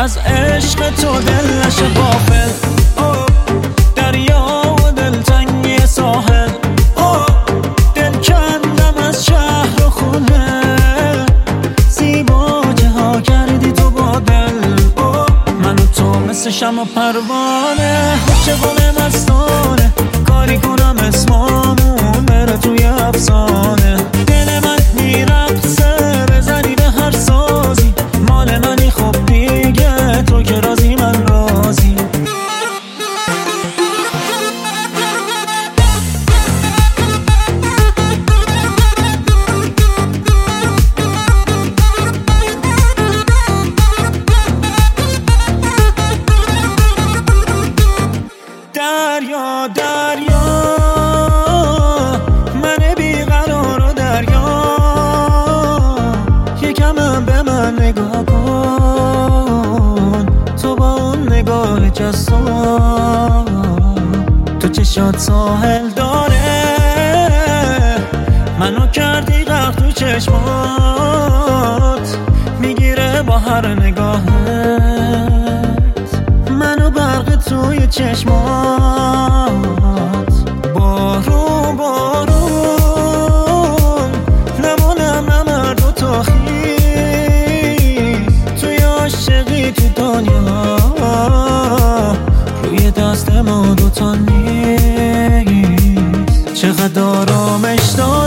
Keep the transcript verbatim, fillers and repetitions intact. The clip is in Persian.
از عشق تو دل نشه غافل. دریا و دلتنگی ساحل، دل کندم از شهر و خونه، زیبا جاها کردی تو با دل. من و تو مثل شمع و پروانه، چگونه مستانه کاری کنم اسمامون بره توی افسانه. دل من میرقصه بزنی به هر سازی، مال منی خب دیگه تو که رازی من رازی. دریا دریا من بیقرار و دریا، یکم به من نگاه کن تو با اون نگاه جسور. تو چشات ساحل داره، منو کردی غرق تو چشمات، میگیره با هر نگاهت منو برق توی چشمات. بارون بارون نمونم نمرد و تا خیز، توی عاشقی تو دنیا روی دست ما دوتا نیست. چقدر آرامش داری